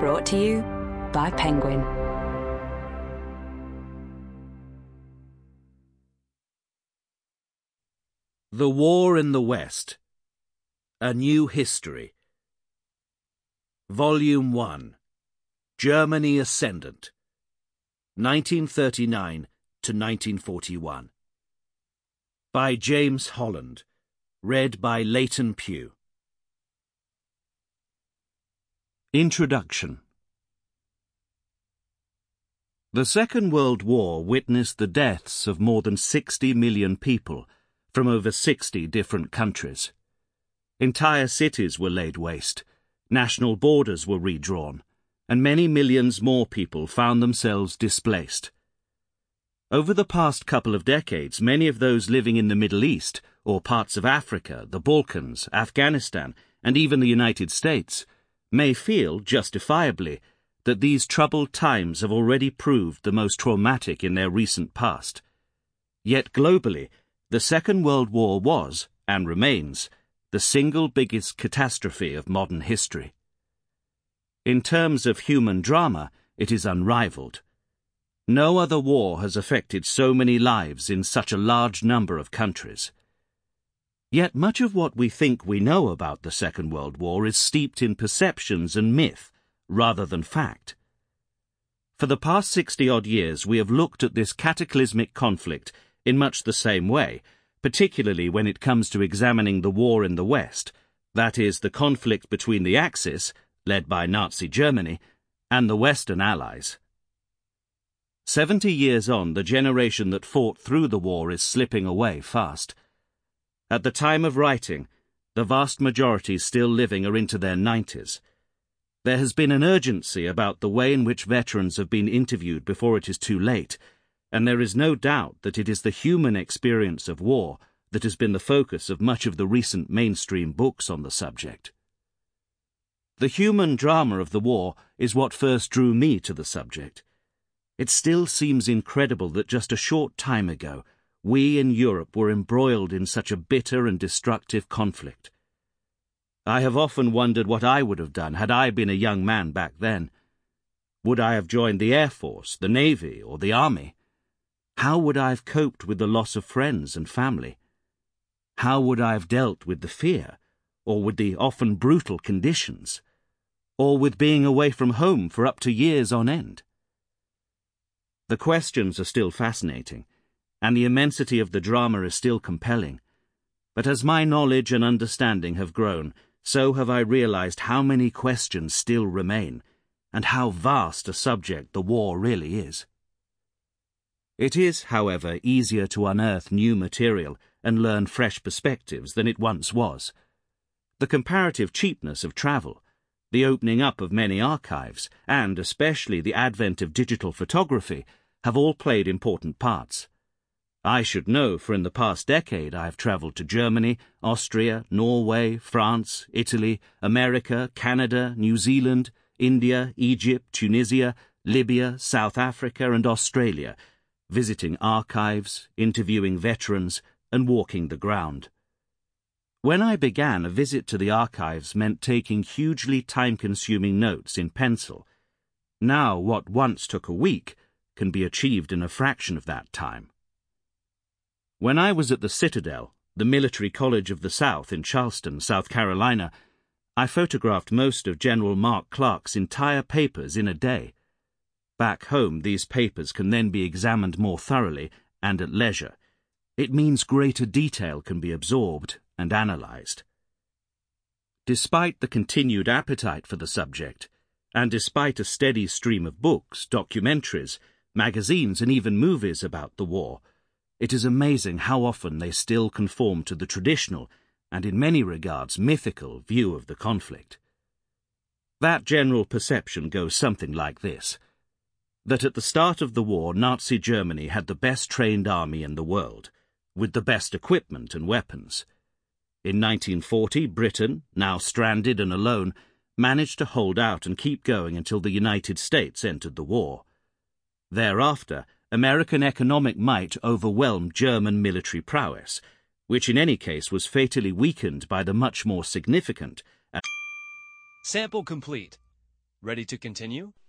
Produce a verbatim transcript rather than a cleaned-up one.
Brought to you by Penguin. The War in the West. A New History. Volume one. Germany Ascendant. nineteen thirty-nine to nineteen forty-one. By James Holland. Read by Leighton Pugh. Introduction. The Second World War witnessed the deaths of more than sixty million people from over sixty different countries. Entire cities were laid waste, national borders were redrawn, and many millions more people found themselves displaced. Over the past couple of decades, many of those living in the Middle East, or parts of Africa, the Balkans, Afghanistan, and even the United States, may feel, justifiably, that these troubled times have already proved the most traumatic in their recent past. Yet globally, the Second World War was, and remains, the single biggest catastrophe of modern history. In terms of human drama, it is unrivaled. No other war has affected so many lives in such a large number of countries. Yet much of what we think we know about the Second World War is steeped in perceptions and myth, rather than fact. For the past sixty-odd years we have looked at this cataclysmic conflict in much the same way, particularly when it comes to examining the war in the West, that is, the conflict between the Axis, led by Nazi Germany, and the Western Allies. Seventy years on, the generation that fought through the war is slipping away fast. At the time of writing, the vast majority still living are into their nineties. There has been an urgency about the way in which veterans have been interviewed before it is too late, and there is no doubt that it is the human experience of war that has been the focus of much of the recent mainstream books on the subject. The human drama of the war is what first drew me to the subject. It still seems incredible that just a short time ago, we in Europe were embroiled in such a bitter and destructive conflict. I have often wondered what I would have done had I been a young man back then. Would I have joined the Air Force, the Navy, or the Army? How would I have coped with the loss of friends and family? How would I have dealt with the fear, or with the often brutal conditions, or with being away from home for up to years on end? The questions are still fascinating, and the immensity of the drama is still compelling. But as my knowledge and understanding have grown, so have I realized how many questions still remain, and how vast a subject the war really is. It is, however, easier to unearth new material and learn fresh perspectives than it once was. The comparative cheapness of travel, the opening up of many archives, and especially the advent of digital photography have all played important parts. I should know, for in the past decade I have travelled to Germany, Austria, Norway, France, Italy, America, Canada, New Zealand, India, Egypt, Tunisia, Libya, South Africa, and Australia, visiting archives, interviewing veterans, and walking the ground. When I began, a visit to the archives meant taking hugely time-consuming notes in pencil. Now, what once took a week can be achieved in a fraction of that time. When I was at the Citadel, the Military College of the South in Charleston, South Carolina, I photographed most of General Mark Clark's entire papers in a day. Back home, these papers can then be examined more thoroughly and at leisure. It means greater detail can be absorbed and analysed. Despite the continued appetite for the subject, and despite a steady stream of books, documentaries, magazines, and even movies about the war, it is amazing how often they still conform to the traditional, and in many regards mythical, view of the conflict. That general perception goes something like this: that at the start of the war, Nazi Germany had the best trained army in the world, with the best equipment and weapons. In nineteen forty, Britain, now stranded and alone, managed to hold out and keep going until the United States entered the war. Thereafter, American economic might overwhelmed German military prowess, which in any case was fatally weakened by the much more significant... Sample complete. Ready to continue?